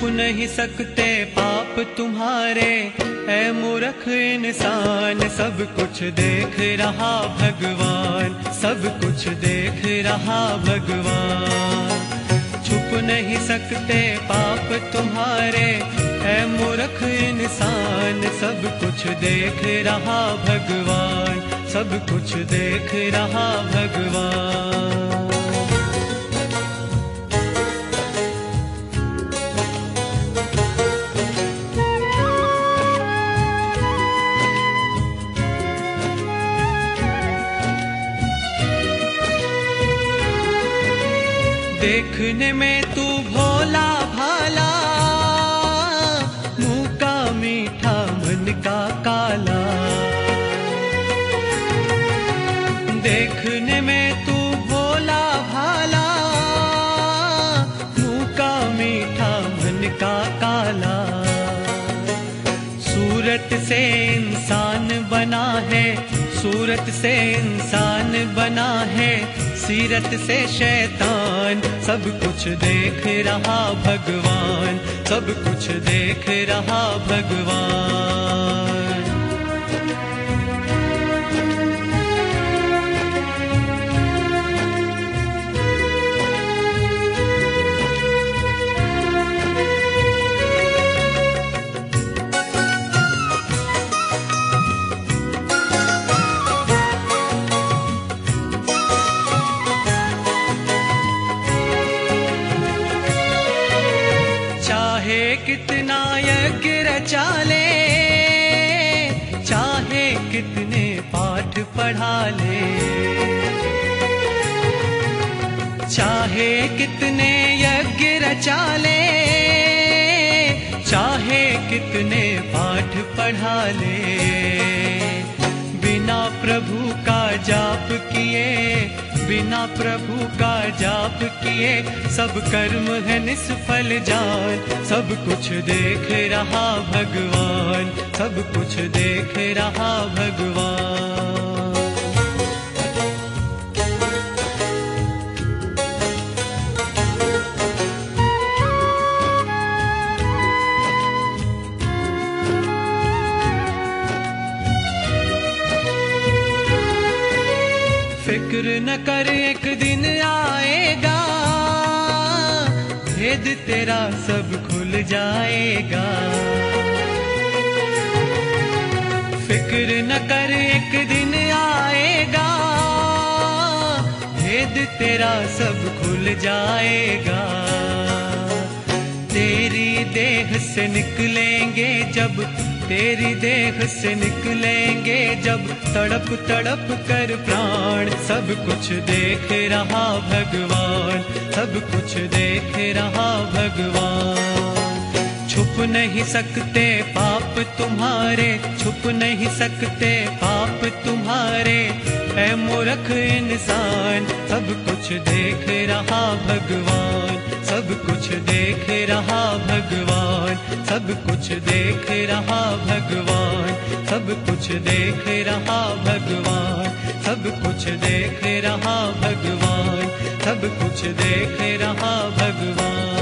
नहीं सकते पाप तुम्हारे, ऐ मूर्ख इंसान। सब कुछ देख रहा भगवान, सब कुछ देख रहा भगवान। छुप नहीं सकते पाप तुम्हारे, ऐ मूर्ख इंसान। सब कुछ देख रहा भगवान, सब कुछ देख रहा भगवान। देखने में तू भोला भाला, मुंह का मीठा मन का काला। देखने में तू भोला भाला, मुंह का मीठा मन का काला। सूरत से इंसान बना है, सूरत से इंसान बना है, सीरत से शैतान। सब कुछ देख रहा भगवान, सब कुछ देख रहा भगवान। चाहे कितना यज्ञ रचा ले, चाहे कितने पाठ पढ़ा ले, चाहे कितने यज्ञ रचा ले, चाहे कितने पाठ पढ़ा ले। बिना प्रभु का जाप किए, बिना प्रभु का जाप किए, सब कर्म है निष्फल जान। सब कुछ देख रहा भगवान, सब कुछ देख रहा भगवान। फिक्र न कर एक दिन आएगा, भेद तेरा सब खुल जाएगा। फिक्र न कर एक दिन आएगा, भेद तेरा सब खुल जाएगा। तेरी देह से निकलेंगे जब, तेरी देह से निकलेंगे जब, तड़प तड़प कर प्राण। सब कुछ देख रहा भगवान, सब कुछ देख रहा भगवान। छुप नहीं सकते पाप तुम्हारे, छुप नहीं सकते पाप तुम्हारे, ऐ मूर्ख इंसान। सब कुछ देख रहा भगवान, सब कुछ देख रहा भगवान, सब कुछ देख रहा भगवान, सब कुछ देख रहा भगवान, सब कुछ देख रहा भगवान, सब कुछ देख रहा भगवान।